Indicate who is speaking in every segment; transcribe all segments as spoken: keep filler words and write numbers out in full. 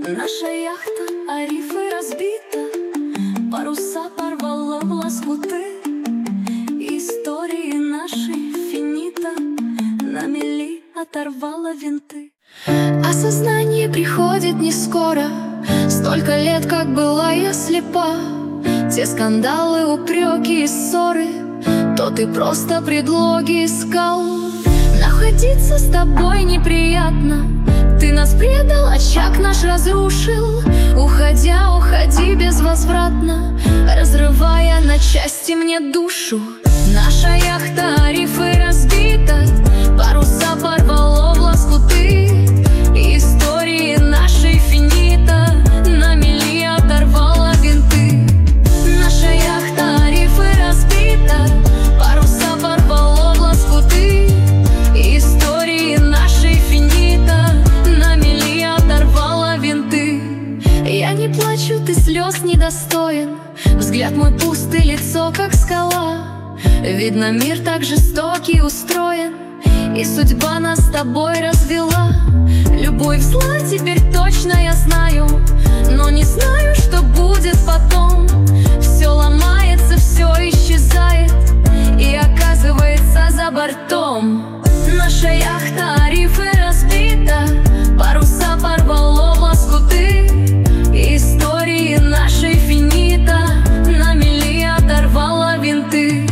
Speaker 1: Наша яхта о рифы разбита, паруса порвала в лоскуты. Истории нашей финита, на мели оторвала винты. Осознание приходит не скоро, столько лет, как была я слепа. Те скандалы, упреки и ссоры, то ты просто предлоги искал. Находиться с тобой неприятно, ты нас предал, очаг наш разрушил. Уходя, уходи безвозвратно, разрывая на части мне душу. Наша яхта о рифы разбита, паруса порвало в лоскуты. Истории нашей финита, на мели оторвала винты. Наша яхта о рифы разбита, паруса порвало в лоскуты. Истории нашей финита, на мели оторвала винты. Я не плачу, ты слез недостоин, взгляд мой пустый, лицо как скала. Видно, мир так жестокий устроен, и судьба нас с тобой развела. Любовь зла теперь точно я знаю, но не знаю, что будет потом. Все ломается, все исчезает, и оказывается за бортом. Наша яхта о рифы разбита, паруса порвало в лоскуты. Истории нашей финита, на мели оторвала винты.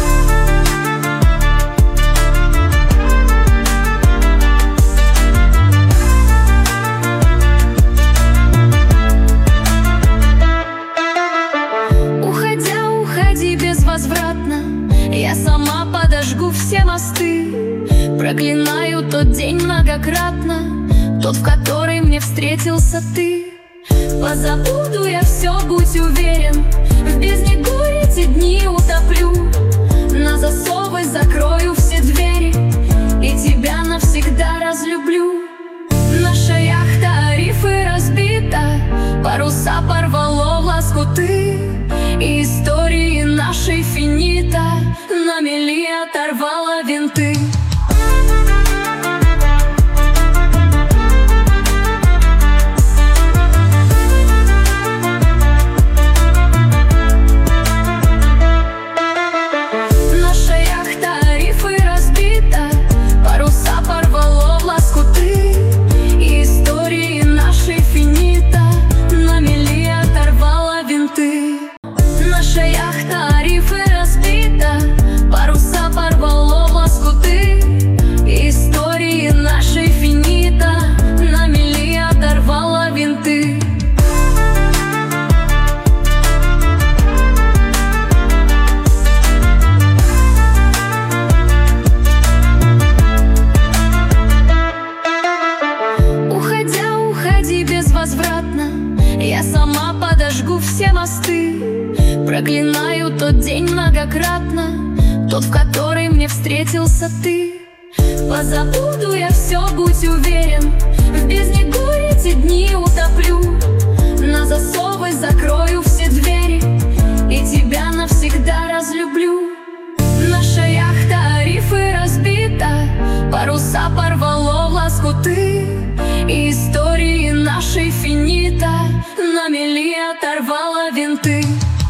Speaker 1: Уходя, уходи безвозвратно, я сама подожгу все мосты. Проклинаю тот день многократно, тот, в который мне встретился ты. Позабуду я все, будь уверен, в бездне горя эти дни утоплю. На засовы закрою все двери, и тебя навсегда разлюблю. Наша яхта о рифы разбита, паруса порвало в лоскуты. Истории нашей финита, на мели оторвала винты. Наша яхта о рифы разбита, паруса порвало в лоскуты. Истории нашей финита, на мели оторвала винты. Уходя, уходи безвозвратно, я сама подожгу все мосты. Проклинаю тот день многократно, тот, в который мне встретился ты. Позабуду я все, будь уверен, в бездне горя эти дни утоплю. На засовы закрою все двери, и тебя навсегда разлюблю. Наша яхта о рифы разбита, паруса порвало в лоскуты. Истории нашей финита, на мели оторвала винты.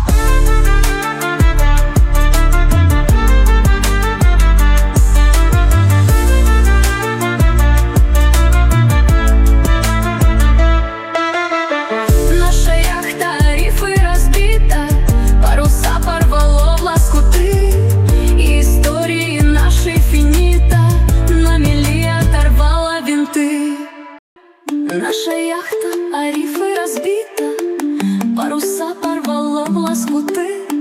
Speaker 1: Наша яхта о рифы разбита, паруса порвала в лоскуты.